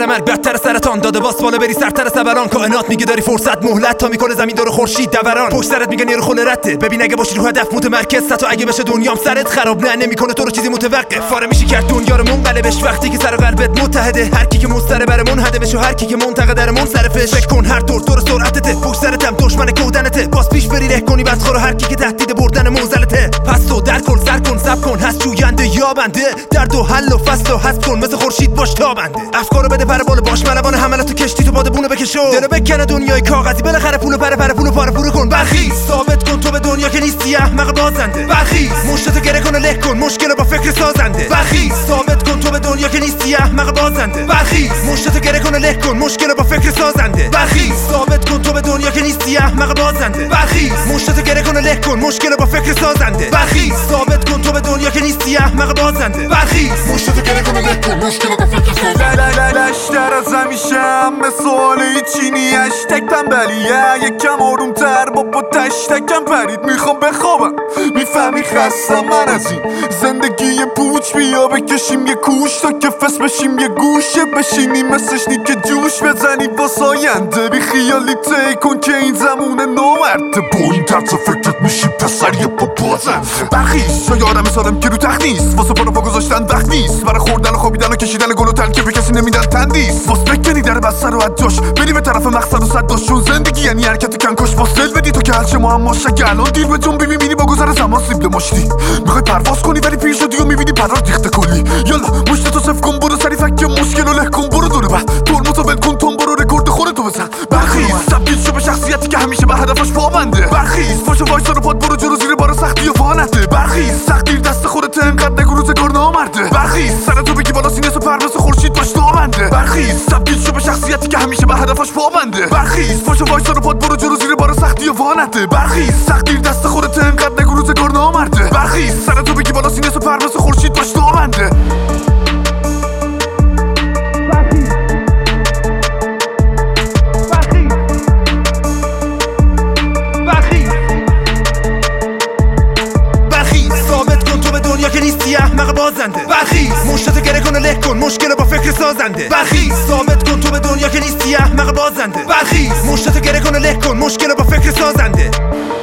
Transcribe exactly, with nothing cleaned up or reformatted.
مرگ بدتر سرطان داده باس بالا بری سرتر سبران. کائنات میگه داری فرصت مهلت تا میکنه زمین دور خورشید دوران. پشت سرت میگه نیرو خونه رده، ببین اگه باشی رو هدف متمرکز تا اگه بشه دنیام سرت خراب نه نمیکنه تو رو چیزی متوقف. فاره میشی کرد دنیا رو منقلبش وقتی که سر و قلبت متحده. هر کی که مستره بره منحده بشه، هر کی که منتقده منصرفش. فکر کن هر دور دور سرعتته، پشت سرت هم دشمن کودنته. باز پیش بری ره کنی بس خورو هر کی که تهدید بردن موزلته. پس تو در کل سر کن سب کن، هست جوینده یا بنده. درد و حل و فصل و حذف کن مثل خورشید باش تابنده. افکارو بده پر بالا باش ملوان حملاتو کشتی تو باد بونه بکشو. دلو بکنه دنیای کاغذی بالاخره پولو پر پر پولو پاره پورو کن. برخیز ثابت کن تو به دنیا که نیستی احمق بازنده. برخیز مشتتو گره کن و له کن مشکلو با فکر سازنده. برخیز ثابت کن تو به دنیا که نیستی احمق بازنده. برخیز مشتتو گره کن و له کن مشکلو با فکر سازنده. برخیز ثابت کن تو به دنیا که نیستی احمق بازنده. برخیز مشتتو گره کن و له کن مشکلو با فکر سازنده. برخیز ثابت کن تو به دنیا که نیستی احمق بازنده. برخیز مشتتو گره کن و له کن مشکلو با فکر سازنده. لشتر از همیشم مثل حال چینی اشتک تنبلیه یکم آرومتر بابا تشتکم پرید میخوام بخوابم. میفهمی خستم من از این زندگی پوچ. بیا بکشیم یه کوش تا که فس بشیم یه گوشه بشینیم مثل شنی که جوش بزنی واسه آینده. بی خیالی تی کن که این زمونه نامرده. با این طرز فکرت میشی پسر یه پا بازنده. برخیز شا یادم سالم که رو تخت نیست واسه پا گذاشتن وقت نیست. برای خوردن و خوابیدن و کشیدن گل و تن که به کسی نمیدن تندیست. واس بکنی در بستر و عداش بری به طرف مقصد و صد داشت. چون زندگی یعنی حرکت کنکش واس دل بدی تو که هرچه معماش اگه الان دیر به جنبی میبینی با گذر زمان سیبل مشتی. میخوای پرواز کنی ولی پیر شدی و میبینی پرار ریخته کلی. یالا مشتتو صف کن برو سری فک مشکل و له کن برو دور بعد ترمزو ول کن تون برو رکورد خودتو بزن. برخیز تبدیل شو به شخصیتی که همیشه به هدفش پابنده. برخیز پاشو وایسا رو پاد برو جلو زیر بار سختی و فانته. برخیز سختگیر دست خودت انقدر نگو روزگار نامرده. برخیز سرتو بگی بالا سینه سو پرواز خورشید باش تابنده. برخیز تبدیل شو به شخصیتی که همیشه به هدفش پابنده. برخیز پاشو وایسا رو پاد برو جلو زیر بار سختی و فانته. برخیز سختگیر دست خودت انقدر نگو روزگار نامرده. برخیز سرتو بگی بالا سینه سو پرواز خورشید باش تابنده. احمق بازنده. برخیز مشتتو گره کن و له کن مشکلو با فکر سازنده. برخیز ثابت کن تو به دنیا که نیستی احمق بازنده. برخیز مشتتو گره کن و له کن مشکلو با فکر سازنده.